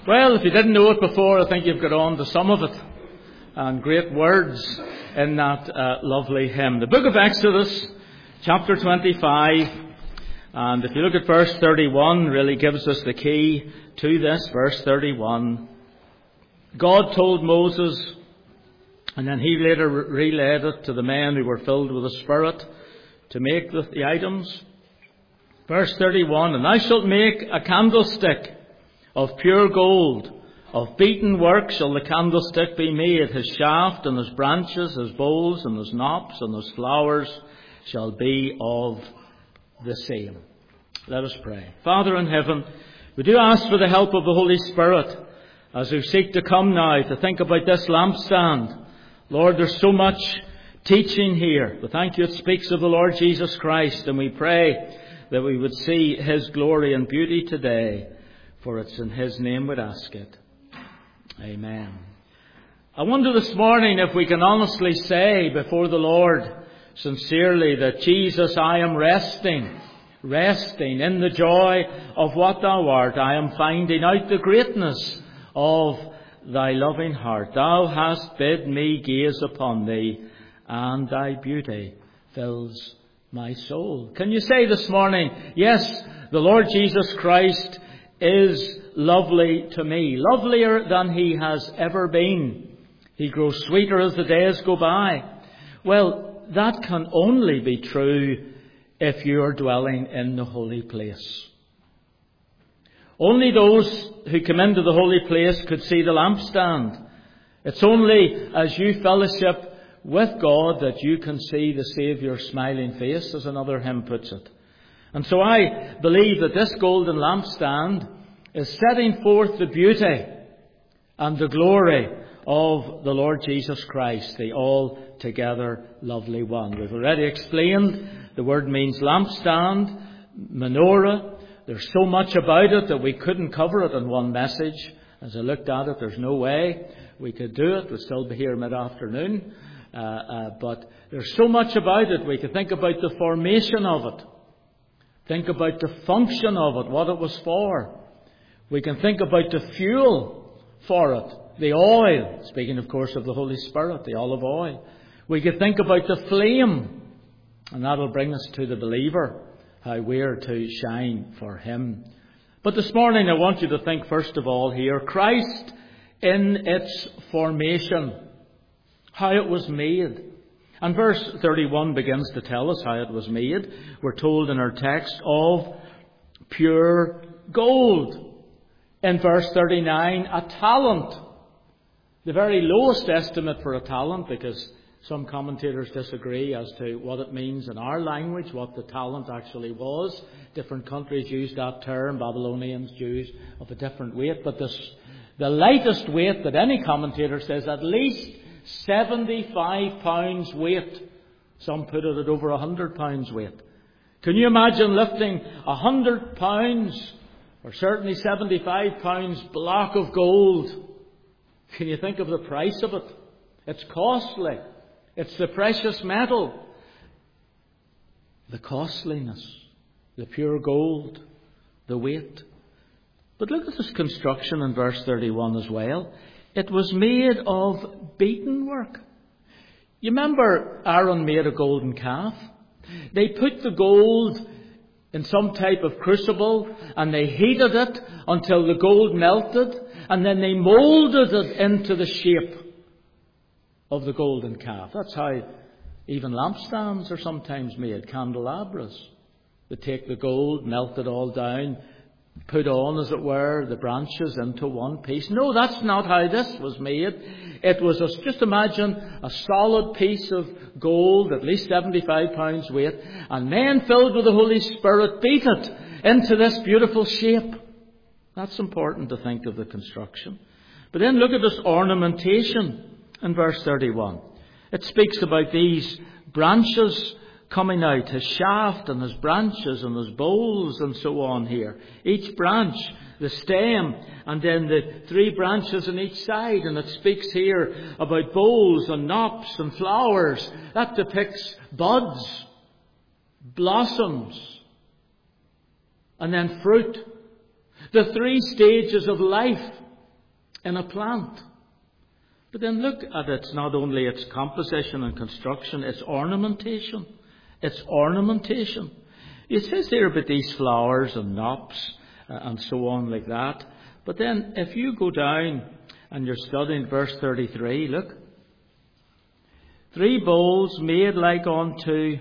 Well, if you didn't know it before, I think you've got on to some of it. And great words in that lovely hymn. The book of Exodus, chapter 25. And if you look at verse 31, really gives us the key to this. Verse 31. God told Moses, and then he later relayed it to the men who were filled with the Spirit, to make the items. Verse 31, and thou shalt make a candlestick of pure gold. Of beaten work shall the candlestick be made. His shaft and his branches, his bowls and his knops and his flowers shall be of the same. Let us pray. Father in heaven, we do ask for the help of the Holy Spirit as we seek to come now to think about this lampstand. Lord, there's so much teaching here. We thank you it speaks of the Lord Jesus Christ, and we pray that we would see his glory and beauty today. For it's in his name we'd ask it. Amen. I wonder this morning if we can honestly say before the Lord sincerely that Jesus, I am resting in the joy of what thou art. I am finding out the greatness of thy loving heart. Thou hast bid me gaze upon thee, and thy beauty fills my soul. Can you say this morning, yes, the Lord Jesus Christ is lovely to me, lovelier than he has ever been. He grows sweeter as the days go by. Well, that can only be true if you are dwelling in the holy place. Only those who come into the holy place could see the lampstand. It's only as you fellowship with God that you can see the Saviour's smiling face, as another hymn puts it. And so I believe that this golden lampstand is setting forth the beauty and the glory of the Lord Jesus Christ, the altogether lovely one. We've already explained the word means lampstand, menorah. There's so much about it that we couldn't cover it in one message. As I looked at it, there's no way we could do it. We'd still be here mid-afternoon. But there's so much about it. We could think about the formation of it. Think about the function of it, what it was for. We can think about the fuel for it, the oil, speaking of course of the Holy Spirit, the olive oil. We could think about the flame, and that'll bring us to the believer, how we're to shine for him. But this morning I want you to think first of all here, Christ in its formation, how it was made. And verse 31 begins to tell us how it was made. We're told in our text of pure gold. In verse 39, a talent. The very lowest estimate for a talent, because some commentators disagree as to what it means in our language, what the talent actually was. Different countries use that term, Babylonians, Jews, of a different weight. But the lightest weight that any commentator says at least 75 pounds weight. Some put it at over 100 pounds weight. Can you imagine lifting 100 pounds, or certainly 75 pounds block of gold? Can you think of the price of it? It's costly. It's the precious metal. The costliness, the pure gold, the weight. But look at this construction in verse 31 as well. It was made of beaten work. You remember Aaron made a golden calf? They put the gold in some type of crucible and they heated it until the gold melted, and then they moulded it into the shape of the golden calf. That's how even lampstands are sometimes made, candelabras. They take the gold, melt it all down, put on, as it were, the branches into one piece. No, that's not how this was made. It was, just imagine, a solid piece of gold, at least 75 pounds weight, and men filled with the Holy Spirit beat it into this beautiful shape. That's important to think of the construction. But then look at this ornamentation in verse 31. It speaks about these branches coming out, his shaft and his branches and his bowls and so on here. Each branch, the stem, and then the 3 branches on each side. And it speaks here about bowls and knops and flowers. That depicts buds, blossoms, and then fruit. The 3 stages of life in a plant. But then look at its, not only its composition and construction, its ornamentation. Its ornamentation. It says there about these flowers and knops and so on like that. But then if you go down and you're studying verse 33, look. 3 bowls made like unto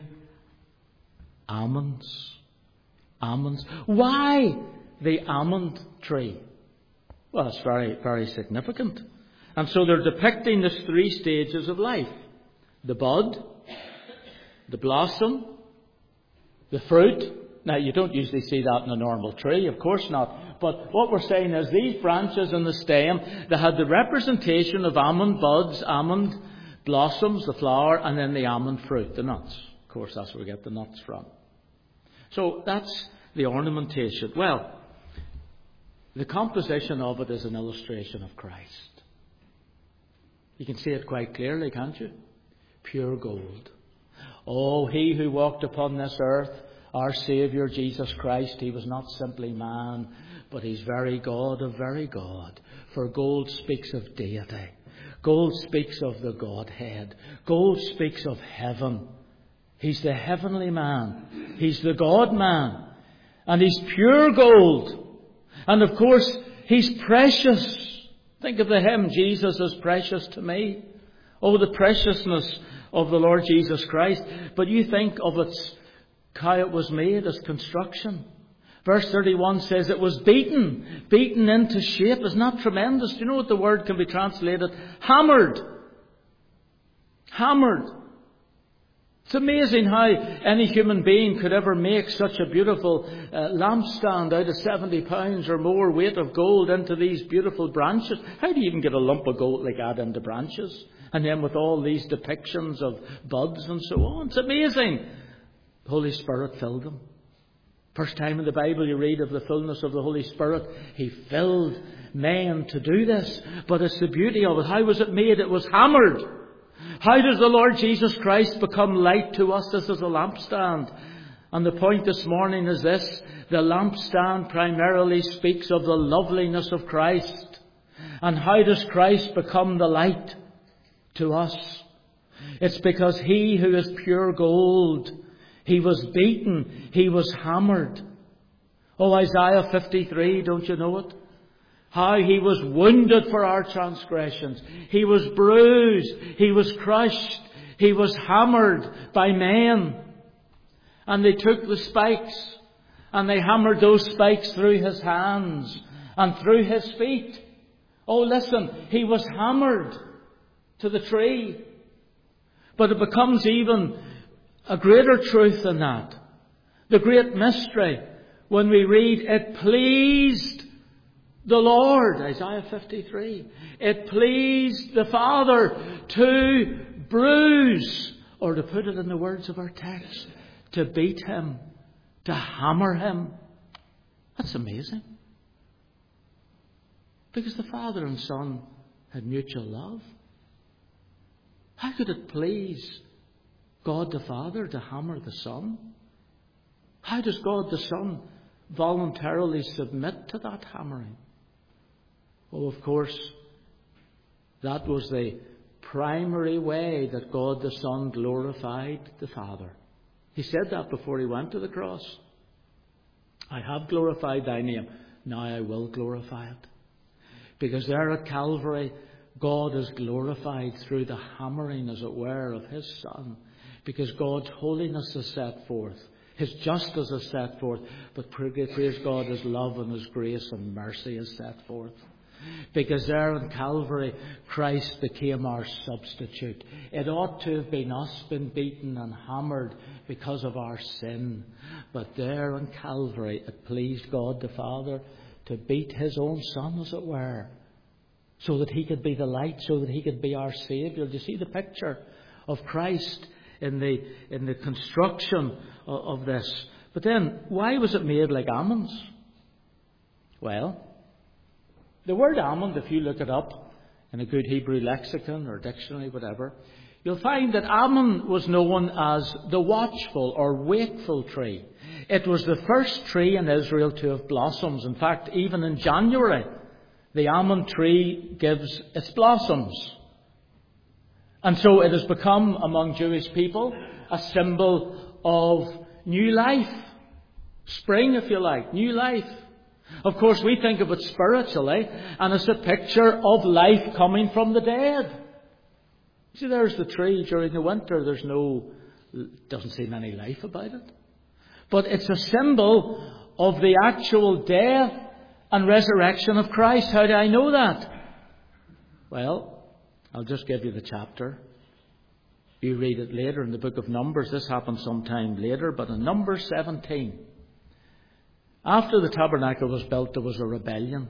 almonds. Almonds. Why the almond tree? Well, it's very, very significant. And so they're depicting the 3 stages of life. The bud, the blossom, the fruit. Now, you don't usually see that in a normal tree, of course not. But what we're saying is these branches and the stem, they had the representation of almond buds, almond blossoms, the flower, and then the almond fruit, the nuts. Of course, that's where we get the nuts from. So that's the ornamentation. Well, the composition of it is an illustration of Christ. You can see it quite clearly, can't you? Pure gold. Oh, he who walked upon this earth, our Saviour Jesus Christ, he was not simply man, but he's very God of very God. For gold speaks of deity. Gold speaks of the Godhead. Gold speaks of heaven. He's the heavenly man. He's the God man. And he's pure gold. And of course, he's precious. Think of the hymn, Jesus is precious to me. Oh, the preciousness of the Lord Jesus Christ. But you think of its, how it was made as construction. Verse 31 says it was beaten into shape. Isn't that tremendous? Do you know what the word can be translated? Hammered. Hammered. It's amazing how any human being could ever make such a beautiful lampstand out of 70 pounds or more weight of gold into these beautiful branches. How do you even get a lump of gold like that into branches? And then with all these depictions of buds and so on. It's amazing. The Holy Spirit filled them. First time in the Bible you read of the fullness of the Holy Spirit. He filled men to do this. But it's the beauty of it. How was it made? It was hammered. How does the Lord Jesus Christ become light to us? This is a lampstand. And the point this morning is this. The lampstand primarily speaks of the loveliness of Christ. And how does Christ become the light to us? It's because he who is pure gold, he was beaten, he was hammered. Oh, Isaiah 53, don't you know it? How he was wounded for our transgressions. He was bruised. He was crushed. He was hammered by men. And they took the spikes and they hammered those spikes through his hands and through his feet. Oh, listen, he was hammered to the tree. But it becomes even a greater truth than that. The great mystery when we read, it pleased the Lord, Isaiah 53. It pleased the Father to bruise, or to put it in the words of our text, to beat him, to hammer him. That's amazing. Because the Father and Son had mutual love. How could it please God the Father to hammer the Son? How does God the Son voluntarily submit to that hammering? Well, of course, that was the primary way that God the Son glorified the Father. He said that before he went to the cross. I have glorified thy name, now I will glorify it. Because there at Calvary, God is glorified through the hammering, as it were, of his Son. Because God's holiness is set forth. His justice is set forth. But praise God, his love and his grace and mercy is set forth. Because there on Calvary, Christ became our substitute. It ought to have been us been beaten and hammered because of our sin. But there on Calvary, it pleased God the Father to beat his own Son, as it were, so that he could be the light, so that he could be our Saviour. Do you see the picture of Christ in the construction of this? But then, why was it made like almonds? Well, the word almond, if you look it up in a good Hebrew lexicon or dictionary, whatever, you'll find that almond was known as the watchful or wakeful tree. It was the first tree in Israel to have blossoms. In fact, even in January, the almond tree gives its blossoms. And so it has become, among Jewish people, a symbol of new life. Spring, if you like, new life. Of course, we think of it spiritually, and it's a picture of life coming from the dead. See, there's the tree during the winter. Doesn't seem any life about it. But it's a symbol of the actual death and resurrection of Christ. How do I know that? Well, I'll just give you the chapter. You read it later in the book of Numbers. This happened sometime later, but in Numbers 17, after the tabernacle was built, there was a rebellion.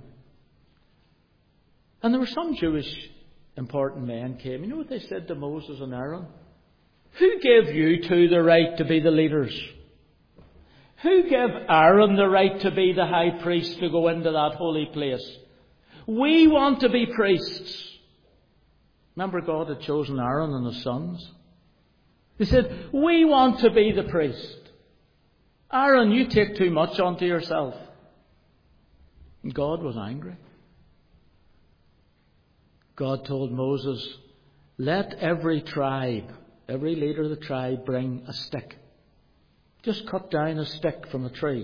And there were some Jewish important men came. You know what they said to Moses and Aaron? Who gave you two the right to be the leaders? Who gave Aaron the right to be the high priest to go into that holy place? We want to be priests. Remember, God had chosen Aaron and his sons. He said, we want to be the priest. Aaron, you take too much onto yourself. And God was angry. God told Moses, let every tribe, every leader of the tribe, bring a stick. Just cut down a stick from a tree.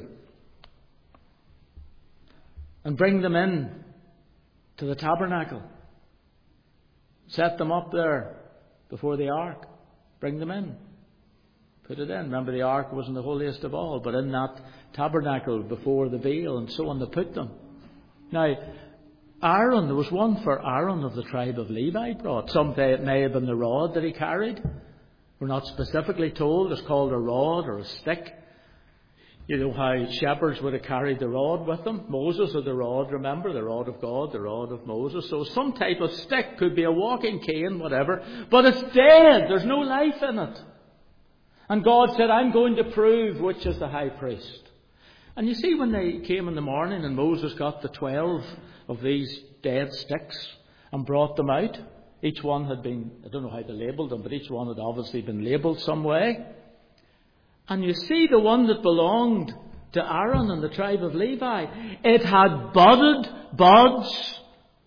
And bring them in to the tabernacle. Set them up there before the ark. Bring them in. Put it in. Remember, the ark wasn't the holiest of all, but in that tabernacle before the veil and so on, they put them. Now, Aaron, there was one for Aaron of the tribe of Levi brought. Some say it may have been the rod that he carried. We're not specifically told. It's called a rod or a stick. You know how shepherds would have carried the rod with them. Moses had the rod, remember, the rod of God, the rod of Moses. So some type of stick, could be a walking cane, whatever. But it's dead. There's no life in it. And God said, I'm going to prove which is the high priest. And you see, when they came in the morning and Moses got the 12 of these dead sticks and brought them out, each one had been, I don't know how they labelled them, but each one had obviously been labelled some way. And you see the one that belonged to Aaron and the tribe of Levi, it had budded buds,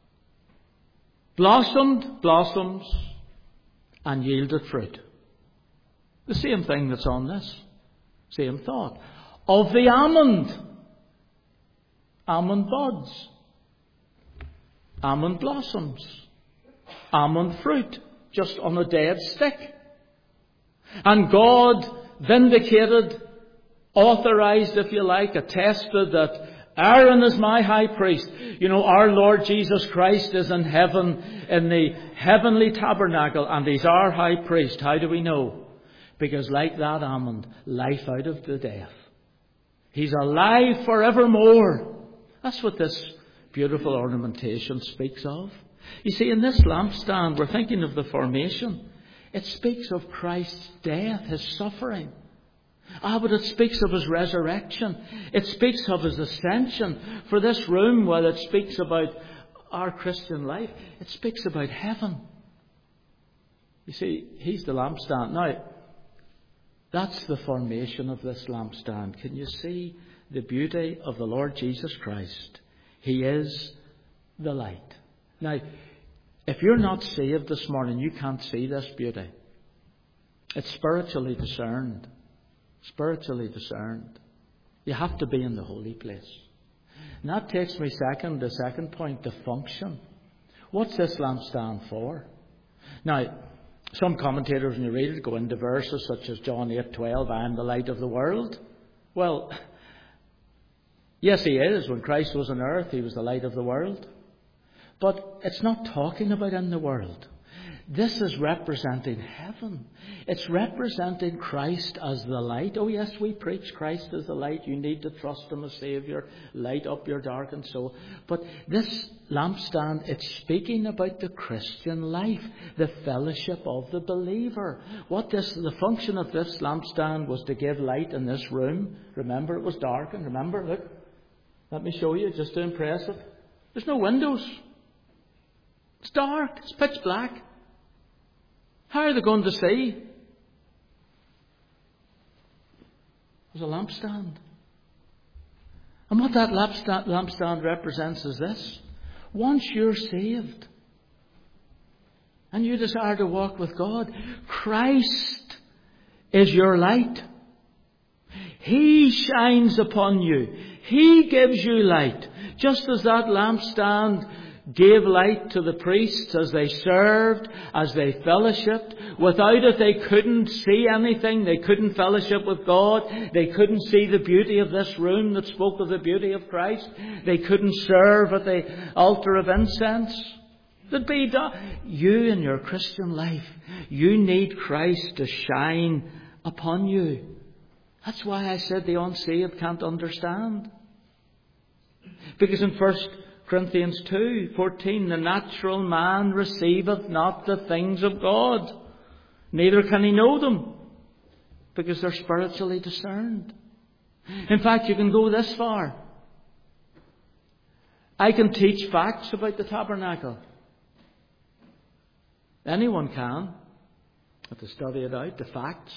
blossomed blossoms, and yielded fruit. The same thing that's on this. Same thought. Of the almond buds, almond blossoms, almond fruit, just on a dead stick. And God vindicated, authorized, if you like, attested that Aaron is my high priest. You know, our Lord Jesus Christ is in heaven, in the heavenly tabernacle, and He's our high priest. How do we know? Because like that almond, life out of the death. He's alive forevermore. That's what this beautiful ornamentation speaks of. You see, in this lampstand, we're thinking of the formation. It speaks of Christ's death, His suffering. But it speaks of His resurrection. It speaks of His ascension. For this room, while it speaks about our Christian life, it speaks about heaven. You see, He's the lampstand. Now, that's the formation of this lampstand. Can you see the beauty of the Lord Jesus Christ? He is the light. Now, if you're not saved this morning, you can't see this beauty. It's spiritually discerned. Spiritually discerned. You have to be in the holy place. And that takes me the second point, the function. What's this lampstand for? Now, some commentators, when you read it, go into verses such as John 8:12, I am the light of the world. Well, yes, He is. When Christ was on earth, He was the light of the world. But it's not talking about in the world. This is representing heaven. It's representing Christ as the light. Oh yes, we preach Christ as the light. You need to trust Him as Saviour. Light up your darkened soul. But this lampstand, it's speaking about the Christian life, the fellowship of the believer. The function of this lampstand was to give light in this room. Remember, it was darkened. Remember, look. Let me show you, just to impress it. There's no windows. It's dark. It's pitch black. How are they going to see? There's a lampstand. And what that lampstand represents is this. Once you're saved and you desire to walk with God, Christ is your light. He shines upon you. He gives you light. Just as that lampstand gave light to the priests as they served, as they fellowshipped. Without it they couldn't see anything. They couldn't fellowship with God. They couldn't see the beauty of this room that spoke of the beauty of Christ. They couldn't serve at the altar of incense. You in your Christian life, you need Christ to shine upon you. That's why I said the unsaved can't understand. Because in 1 Corinthians 2:14, the natural man receiveth not the things of God, neither can he know them, because they're spiritually discerned. In fact, you can go this far. I can teach facts about the tabernacle. Anyone can. Have to study it out, the facts.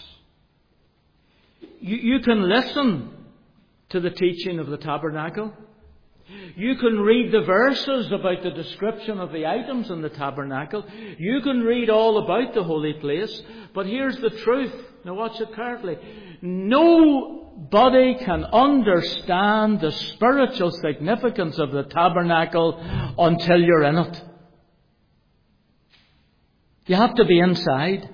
You can listen to the teaching of the tabernacle. You can read the verses about the description of the items in the tabernacle. You can read all about the holy place. But here's the truth. Now watch it carefully. Nobody can understand the spiritual significance of the tabernacle until you're in it. You have to be inside.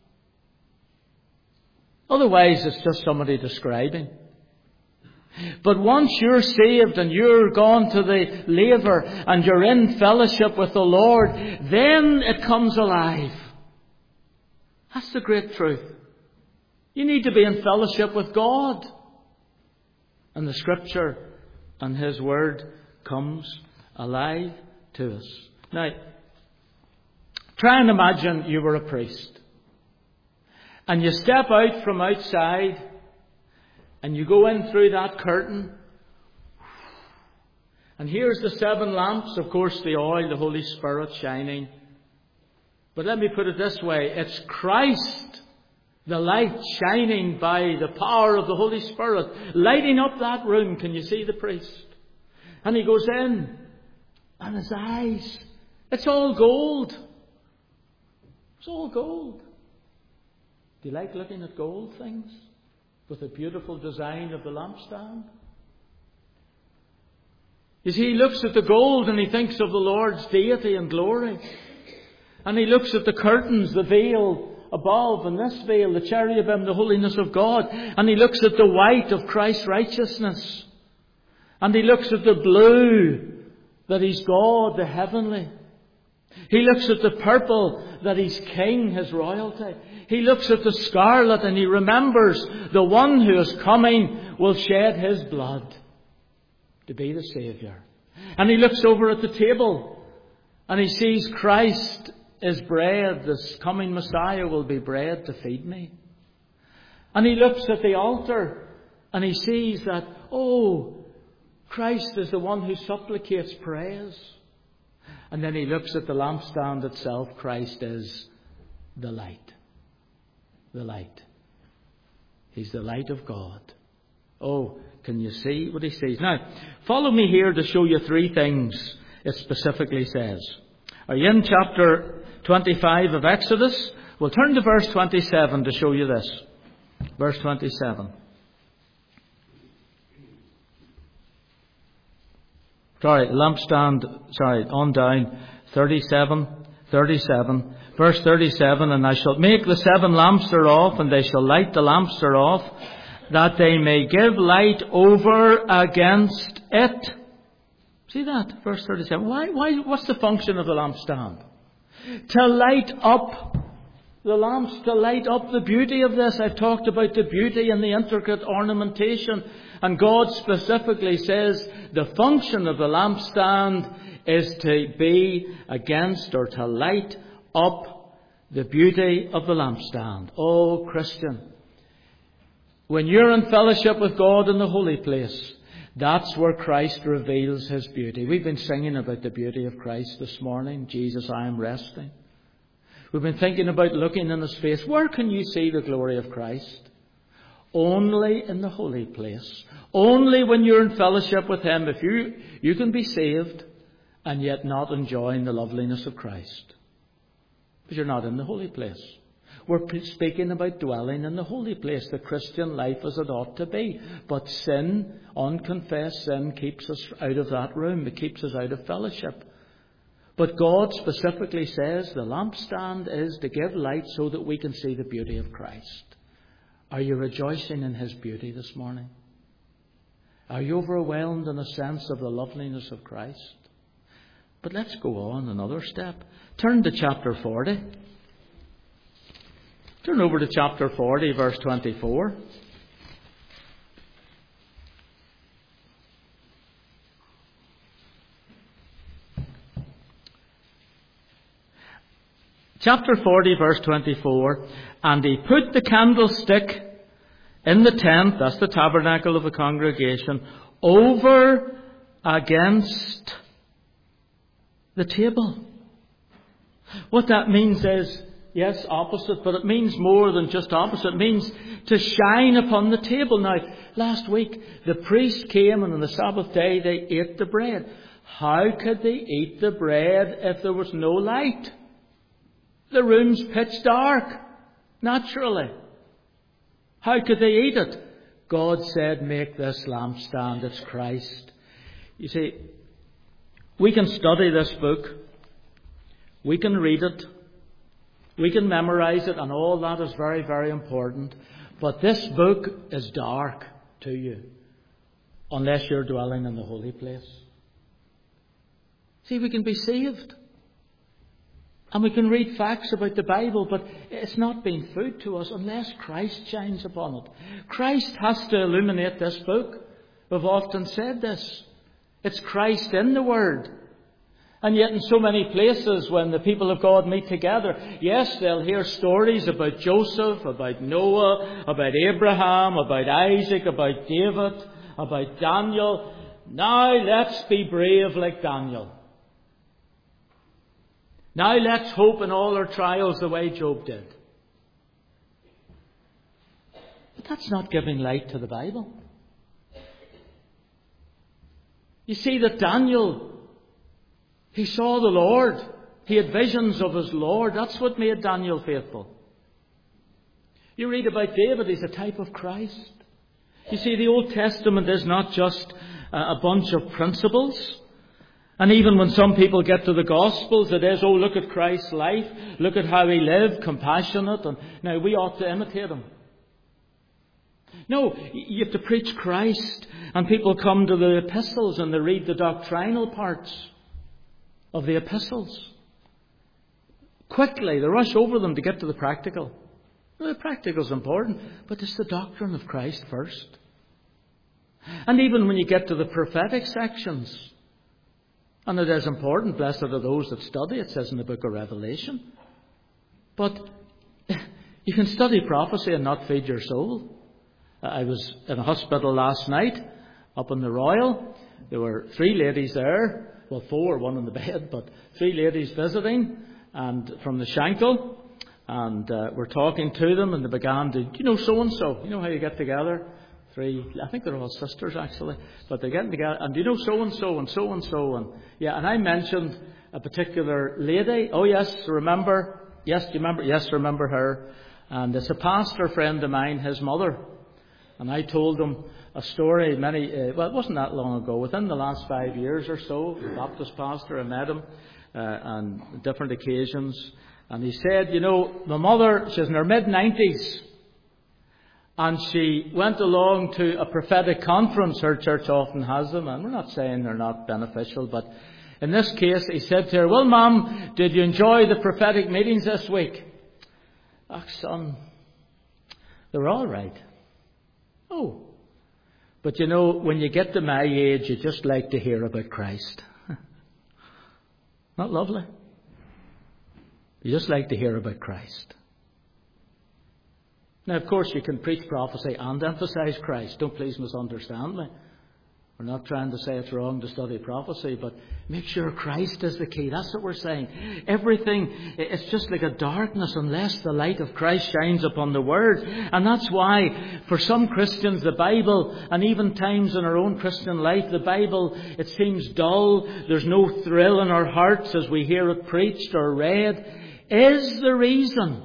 Otherwise, it's just somebody describing. But once you're saved and you're gone to the laver and you're in fellowship with the Lord, then it comes alive. That's the great truth. You need to be in fellowship with God. And the Scripture and His Word comes alive to us. Now, try and imagine you were a priest. And you step out from outside and you go in through that curtain. And here's the 7 lamps, of course the oil, the Holy Spirit shining. But let me put it this way. It's Christ, the light shining by the power of the Holy Spirit, lighting up that room. Can you see the priest? And he goes in, and his eyes, it's all gold. It's all gold. Do you like looking at gold things? With the beautiful design of the lampstand? You see, he looks at the gold and he thinks of the Lord's deity and glory. And he looks at the curtains, the veil above, and this veil, the cherubim, the holiness of God. And he looks at the white of Christ's righteousness. And he looks at the blue, that He's God, the heavenly. He looks at the purple, that He's King, His royalty. He looks at the scarlet and he remembers the one who is coming will shed His blood to be the Saviour. And he looks over at the table and he sees Christ is bread. This coming Messiah will be bread to feed me. And he looks at the altar and he sees that, Christ is the one who supplicates praise. And then he looks at the lampstand itself. Christ is the light. The light. He's the light of God. Oh, can you see what he sees? Now, follow me here to show you 3 things it specifically says. Are you in chapter 25 of Exodus? We'll turn to verse 27 to show you this. Verse 27. On down. 37. Verse 37, and I shall make the 7 lamps thereof, and they shall light the lamps thereof, that they may give light over against it. See that? Verse 37. What's the function of the lampstand? To light up the lamps, to light up the beauty of this. I've talked about the beauty and the intricate ornamentation. And God specifically says the function of the lampstand is to be against or to light up the beauty of the lampstand. Oh, Christian, when you're in fellowship with God in the holy place, that's where Christ reveals His beauty. We've been singing about the beauty of Christ this morning. Jesus, I am resting. We've been thinking about looking in His face. Where can you see the glory of Christ? Only in the holy place. Only when you're in fellowship with Him. If you can be saved and yet not enjoying the loveliness of Christ. Because you're not in the holy place. We're speaking about dwelling in the holy place, the Christian life as it ought to be. But sin, unconfessed sin, keeps us out of that room. It keeps us out of fellowship. But God specifically says the lampstand is to give light so that we can see the beauty of Christ. Are you rejoicing in His beauty this morning? Are you overwhelmed in a sense of the loveliness of Christ? But let's go on another step. Turn to chapter 40. Turn over to chapter 40, verse 24. Chapter 40, verse 24. And he put the candlestick in the tent, that's the tabernacle of the congregation, over against the table. What that means is, yes, opposite, but it means more than just opposite. It means to shine upon the table. Now, last week, the priest came and on the Sabbath day they ate the bread. How could they eat the bread if there was no light? The room's pitch dark, naturally. How could they eat it? God said, make this lampstand, it's Christ. You see, we can study this book. We can read it. We can memorize it, and all that is very, very important. But this book is dark to you unless you're dwelling in the holy place. See, we can be saved. And we can read facts about the Bible, but it's not being food to us unless Christ shines upon it. Christ has to illuminate this book. We've often said this. It's Christ in the Word. And yet in so many places when the people of God meet together, yes, they'll hear stories about Joseph, about Noah, about Abraham, about Isaac, about David, about Daniel. Now let's be brave like Daniel. Now let's hope in all our trials the way Job did. But that's not giving light to the Bible. You see that Daniel, he saw the Lord. He had visions of his Lord. That's what made Daniel faithful. You read about David, he's a type of Christ. You see, the Old Testament is not just a bunch of principles. And even when some people get to the Gospels, it is, oh, look at Christ's life. Look at how he lived, compassionate. And now we ought to imitate him. No, you have to preach Christ. And people come to the epistles and they read the doctrinal parts of the epistles. Quickly, they rush over them to get to the practical. Well, the practical is important, but it's the doctrine of Christ first. And even when you get to the prophetic sections, and it is important, blessed are those that study, it says in the book of Revelation. But you can study prophecy and not feed your soul. I was in a hospital last night, up in the Royal. There were 3 ladies there. Well, 4, one in the bed, but 3 ladies visiting, and from the Shankill. And we're talking to them, and they began to, you know, so-and-so. You know how you get together? 3, I think they're all sisters actually, but they're getting together, and you know so-and-so and so-and-so, and yeah, and I mentioned a particular lady. Oh yes, remember? Yes, do you remember? Yes, remember her. And it's a pastor friend of mine, his mother. And I told him a story well, it wasn't that long ago, within the last 5 years or so, a Baptist pastor, I met him on different occasions. And he said, you know, my mother, she's in her mid-90s. And she went along to a prophetic conference. Her church often has them. And we're not saying they're not beneficial. But in this case, he said to her, well, Mum, did you enjoy the prophetic meetings this week? Oh, son, they were all right. Oh. But you know, when you get to my age, you just like to hear about Christ. Not lovely? You just like to hear about Christ. Now, of course, you can preach prophecy and emphasize Christ. Don't please misunderstand me. We're not trying to say it's wrong to study prophecy, but make sure Christ is the key. That's what we're saying. Everything, it's just like a darkness unless the light of Christ shines upon the Word. And that's why, for some Christians, the Bible, and even times in our own Christian life, the Bible, it seems dull. There's no thrill in our hearts as we hear it preached or read. Is the reason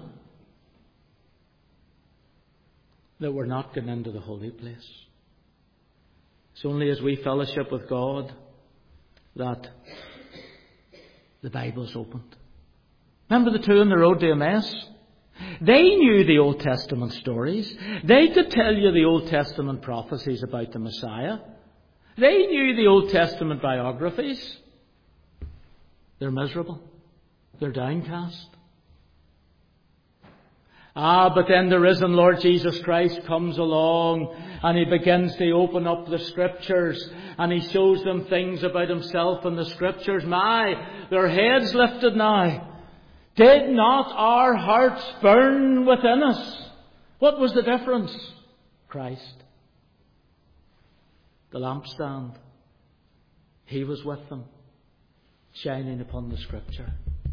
that we're not getting into the holy place. It's only as we fellowship with God that the Bible's opened. Remember the two on the road to Emmaus? They knew the Old Testament stories. They could tell you the Old Testament prophecies about the Messiah. They knew the Old Testament biographies. They're miserable. They're downcast. But then the risen Lord Jesus Christ comes along and He begins to open up the Scriptures and He shows them things about Himself in the Scriptures. Their heads lifted now. Did not our hearts burn within us? What was the difference? Christ. The lampstand. He was with them, shining upon the Scripture.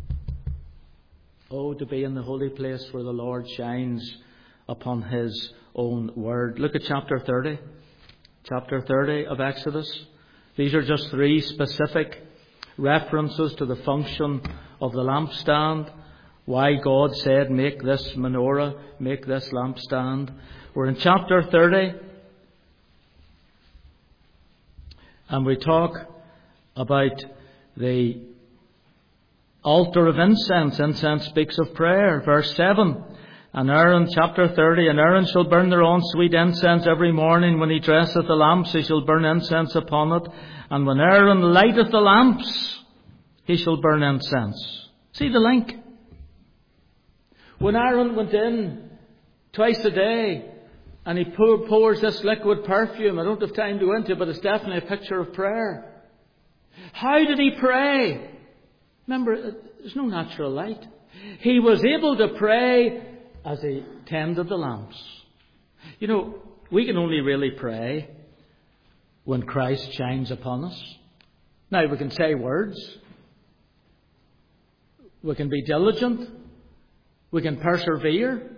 Oh, to be in the holy place where the Lord shines upon His own Word. Look at chapter 30. Chapter 30 of Exodus. These are just three specific references to the function of the lampstand. Why God said, make this menorah, make this lampstand. We're in chapter 30. And we talk about the altar of incense. Incense speaks of prayer. Verse 7. And Aaron, chapter 30, and Aaron shall burn their own sweet incense every morning. When he dresseth the lamps, he shall burn incense upon it. And when Aaron lighteth the lamps, he shall burn incense. See the link? When Aaron went in twice a day, and he pours this liquid perfume, I don't have time to go into it, but it's definitely a picture of prayer. How did he pray? Remember, there's no natural light. He was able to pray as he tended the lamps. You know, we can only really pray when Christ shines upon us. Now, we can say words. We can be diligent. We can persevere. Have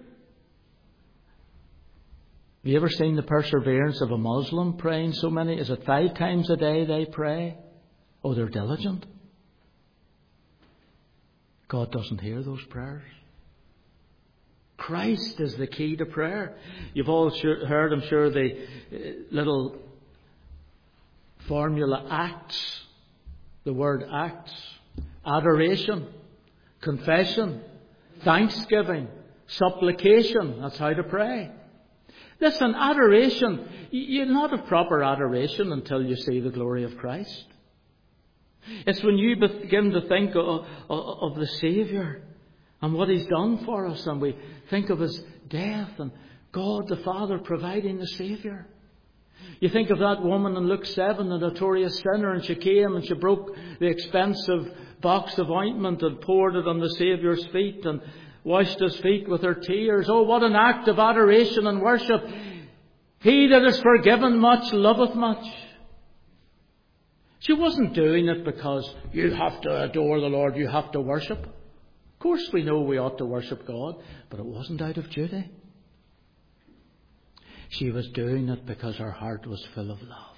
you ever seen the perseverance of a Muslim praying so many? Is it 5 times a day they pray? Oh, they're diligent. God doesn't hear those prayers. Christ is the key to prayer. You've all heard, I'm sure, the little formula acts. The word acts. Adoration. Confession. Thanksgiving. Supplication. That's how to pray. Listen, adoration. You'll not have proper adoration until you see the glory of Christ. It's when you begin to think of the Saviour and what He's done for us, and we think of His death and God the Father providing the Saviour. You think of that woman in Luke 7, the notorious sinner, and she came and she broke the expensive box of ointment and poured it on the Saviour's feet and washed His feet with her tears. Oh, what an act of adoration and worship. He that is forgiven much loveth much. She wasn't doing it because you have to adore the Lord, you have to worship. Of course we know we ought to worship God, but it wasn't out of duty. She was doing it because her heart was full of love.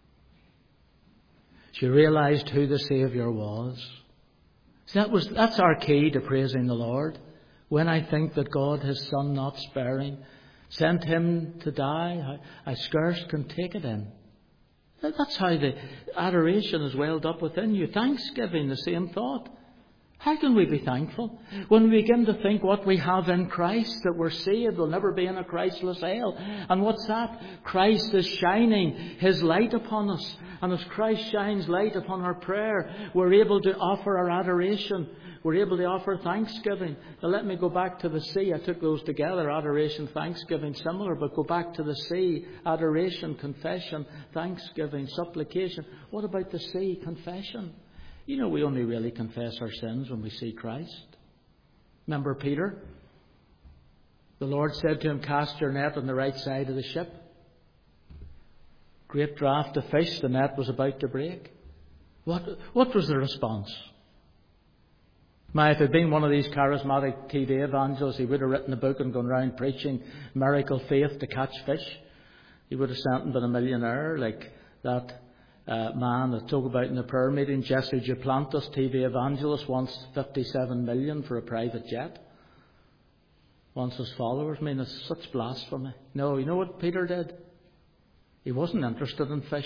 She realized who the Saviour was. That's our key to praising the Lord. When I think that God, His Son not sparing, sent Him to die, I scarce can take it in. That's how the adoration is welled up within you. Thanksgiving, the same thought. How can we be thankful? When we begin to think what we have in Christ, that we're saved, we'll never be in a Christless hell. And what's that? Christ is shining His light upon us. And as Christ shines light upon our prayer, we're able to offer our adoration. We're able to offer thanksgiving. Now let me go back to the sea. I took those together, adoration, thanksgiving, similar, but go back to the sea. Adoration, confession, thanksgiving, supplication. What about the sea? Confession. You know, we only really confess our sins when we see Christ. Remember Peter? The Lord said to him, cast your net on the right side of the ship. Great draught of fish, the net was about to break. What was the response? If he'd been one of these charismatic TV evangelists, he would have written a book and gone around preaching miracle faith to catch fish. He would have sent him been a millionaire like that man that talked about in the prayer meeting, Jesse Duplantis, TV evangelist, wants 57 million for a private jet. Wants his followers. It's such blasphemy. No, you know what Peter did? He wasn't interested in fish.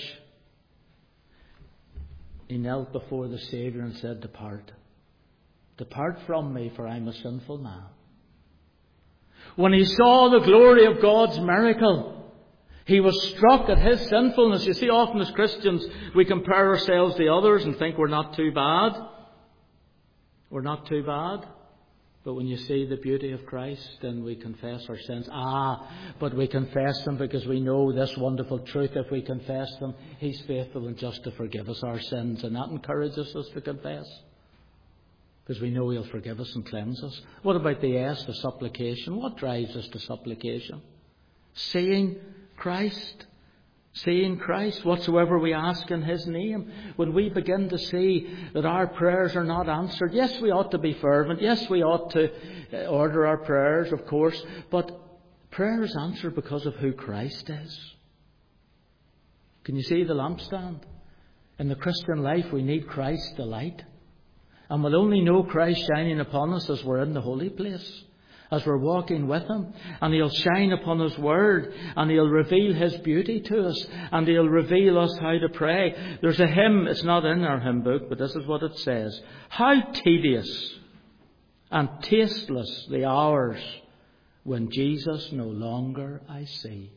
He knelt before the Saviour and said, Depart. Depart from me, for I am a sinful man. When he saw the glory of God's miracle, he was struck at his sinfulness. You see, often as Christians, we compare ourselves to others and think we're not too bad. We're not too bad. But when you see the beauty of Christ, then we confess our sins. But we confess them because we know this wonderful truth. If we confess them, He's faithful and just to forgive us our sins. And that encourages us to confess, because we know He'll forgive us and cleanse us. What about the S, the supplication? What drives us to supplication? Seeing Christ. Seeing Christ, whatsoever we ask in His name. When we begin to see that our prayers are not answered, yes, we ought to be fervent. Yes, we ought to order our prayers, of course. But prayer is answered because of who Christ is. Can you see the lampstand? In the Christian life, we need Christ the light. And we'll only know Christ shining upon us as we're in the holy place, as we're walking with Him. And He'll shine upon His Word, and He'll reveal His beauty to us, and He'll reveal us how to pray. There's a hymn, it's not in our hymn book, but this is what it says. How tedious and tasteless the hours when Jesus no longer I see.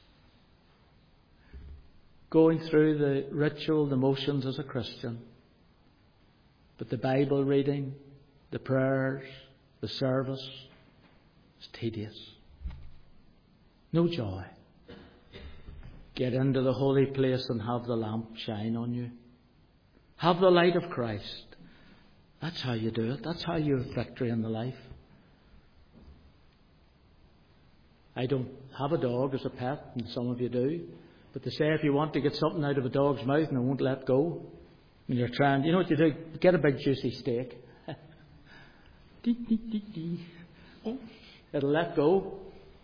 Going through the ritual, the motions as a Christian. But the Bible reading, the prayers, the service, it's tedious. No joy. Get into the holy place and have the lamp shine on you. Have the light of Christ. That's how you do it. That's how you have victory in the life. I don't have a dog as a pet, and some of you do. But they say if you want to get something out of a dog's mouth and it won't let go, when you're trying, you know what you do? Get a big juicy steak. It'll let go.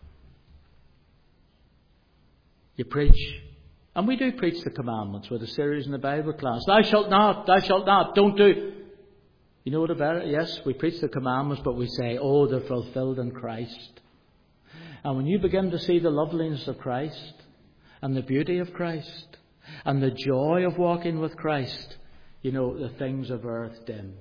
You preach. And we do preach the commandments with a series in the Bible class. Thou shalt not, don't do. You know what about it? Yes, we preach the commandments, but we say, oh, they're fulfilled in Christ. And when you begin to see the loveliness of Christ, and the beauty of Christ, and the joy of walking with Christ, you know, the things of earth dim.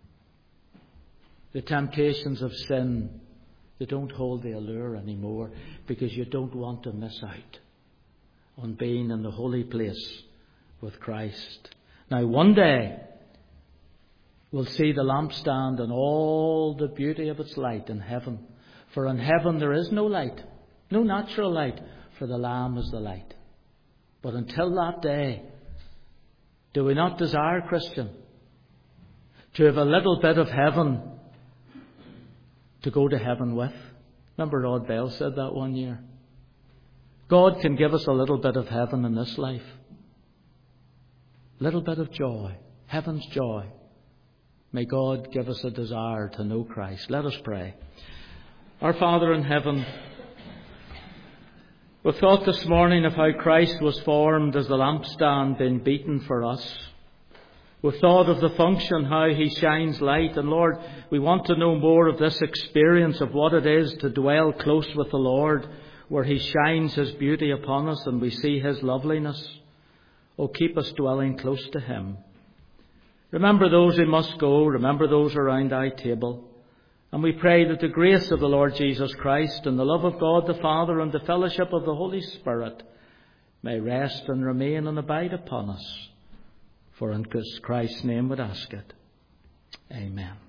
The temptations of sin, they don't hold the allure anymore, because you don't want to miss out on being in the holy place with Christ. Now, one day, we'll see the lampstand and all the beauty of its light in heaven. For in heaven there is no light, no natural light, for the Lamb is the light. But until that day, do we not desire, Christian, to have a little bit of heaven to go to heaven with? Remember Rod Bell said that one year. God can give us a little bit of heaven in this life. A little bit of joy, heaven's joy. May God give us a desire to know Christ. Let us pray. Our Father in heaven, we thought this morning of how Christ was formed as the lampstand being beaten for us. We thought of the function, how He shines light. And Lord, we want to know more of this experience of what it is to dwell close with the Lord, where He shines His beauty upon us and we see His loveliness. Oh, keep us dwelling close to Him. Remember those who must go. Remember those around Thy table. And we pray that the grace of the Lord Jesus Christ and the love of God the Father and the fellowship of the Holy Spirit may rest and remain and abide upon us. For in Christ's name we ask it. Amen.